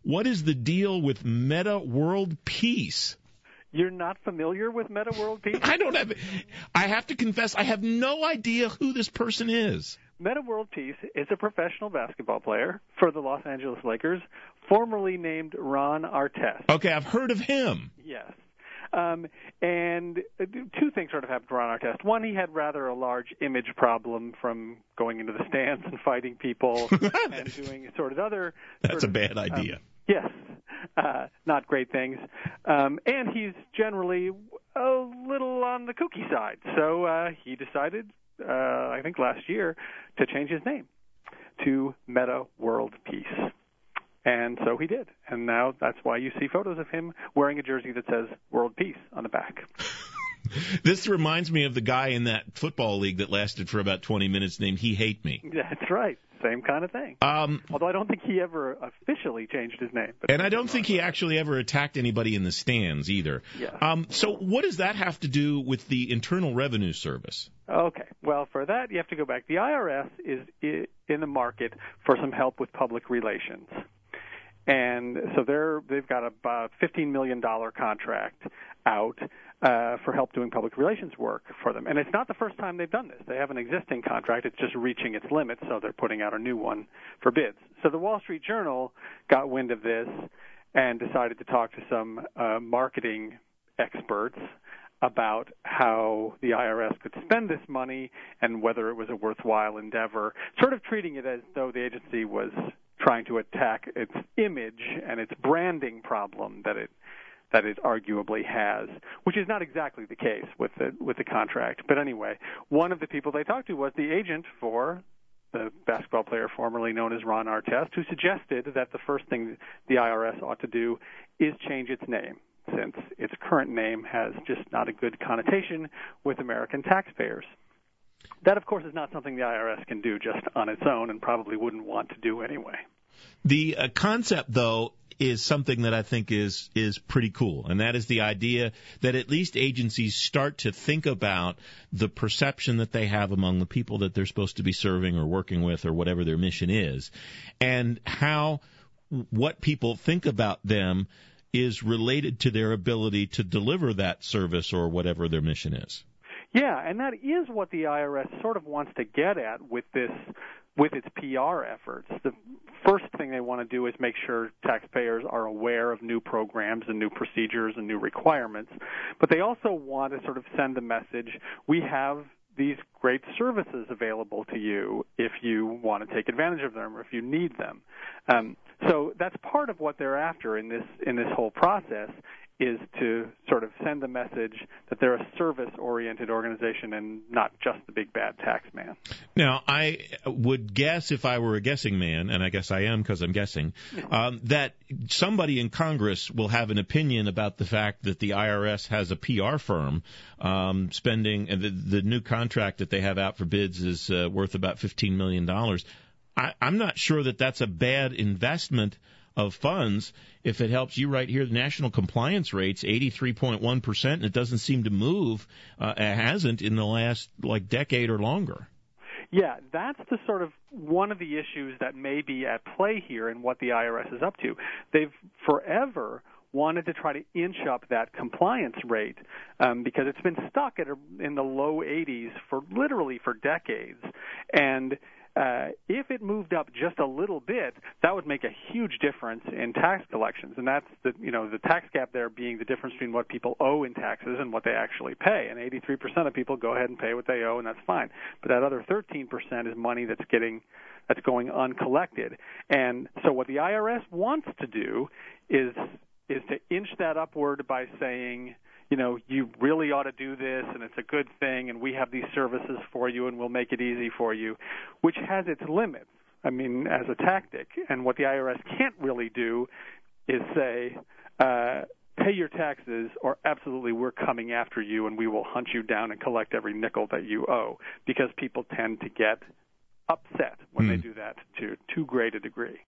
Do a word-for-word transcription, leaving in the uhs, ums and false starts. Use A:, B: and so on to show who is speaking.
A: What is the deal with Meta World Peace?
B: You're not familiar with Meta World Peace?
A: I don't have. I have to confess, I have no idea who this person is.
B: Meta World Peace is a professional basketball player for the Los Angeles Lakers, formerly named Ron Artest.
A: Okay, I've heard of him.
B: Yes. Um, and two things sort of happened to Ron Artest. One, he had rather a large image problem from going into the stands and fighting people and doing sort of other.
A: That's
B: sort
A: a
B: of,
A: bad idea.
B: Um, yes, uh, not great things. Um, and he's generally a little on the kooky side. So uh, he decided, uh, I think last year, to change his name to Meta World Peace. And so he did. And now that's why you see photos of him wearing a jersey that says World Peace on the back.
A: This reminds me of the guy in that football league that lasted for about twenty minutes named He Hate Me.
B: That's right. Same kind of thing.
A: Um,
B: Although I don't think he ever officially changed his name. But
A: and I don't think he actually ever attacked anybody in the stands either.
B: Yeah.
A: Um, so what does that have to do with the Internal Revenue Service?
B: Okay. Well, for that, you have to go back. The I R S is in the market for some help with public relations. And so they're, they've got a fifteen million dollars contract out uh, for help doing public relations work for them. And it's not the first time they've done this. They have an existing contract. It's just reaching its limits, so they're putting out a new one for bids. So the Wall Street Journal got wind of this and decided to talk to some uh, marketing experts about how the I R S could spend this money and whether it was a worthwhile endeavor, sort of treating it as though the agency was trying to attack its image and its branding problem that it that it arguably has, which is not exactly the case with the with the contract. But anyway, one of the people they talked to was the agent for the basketball player formerly known as Ron Artest, who suggested that the first thing the I R S ought to do is change its name, since its current name has just not a good connotation with American taxpayers. That, of course, is not something the I R S can do just on its own and probably wouldn't want to do anyway.
A: The uh, concept, though, is something that I think is is pretty cool, and that is the idea that at least agencies start to think about the perception that they have among the people that they're supposed to be serving or working with or whatever their mission is, and how what people think about them is related to their ability to deliver that service or whatever their mission is.
B: Yeah, and that is what the I R S sort of wants to get at with this, with its P R efforts. The first thing they want to do is make sure taxpayers are aware of new programs and new procedures and new requirements. But they also want to sort of send the message, we have these great services available to you if you want to take advantage of them or if you need them. Um, so that's part of what they're after in this in this whole process, is to sort of send the message that they're a service-oriented organization and not just the big bad tax man.
A: Now, I would guess, if I were a guessing man, and I guess I am because I'm guessing, um, that somebody in Congress will have an opinion about the fact that the I R S has a P R firm um, spending, and the, the new contract that they have out for bids is uh, worth about fifteen million dollars. I, I'm not sure that that's a bad investment of funds if it helps you. Right here, the national compliance rate's eighty-three point one percent, and it doesn't seem to move. Uh, it hasn't in the last, like, decade or longer.
B: Yeah, that's the sort of one of the issues that may be at play here in what the I R S is up to. They've forever wanted to try to inch up that compliance rate um, because it's been stuck at a, in the low eighties for literally for decades. And Uh, if it moved up just a little bit, that would make a huge difference in tax collections, and that's the you know the tax gap there being the difference between what people owe in taxes and what they actually pay. And eighty-three percent of people go ahead and pay what they owe, and that's fine. But that other thirteen percent is money that's getting that's going uncollected. And so what the I R S wants to do is is to inch that upward by saying, you know, you really ought to do this, and it's a good thing, and we have these services for you, and we'll make it easy for you, which has its limits, I mean, as a tactic. And what the I R S can't really do is say, uh, pay your taxes, or absolutely we're coming after you, and we will hunt you down and collect every nickel that you owe, because people tend to get upset when mm. they do that to too great a degree.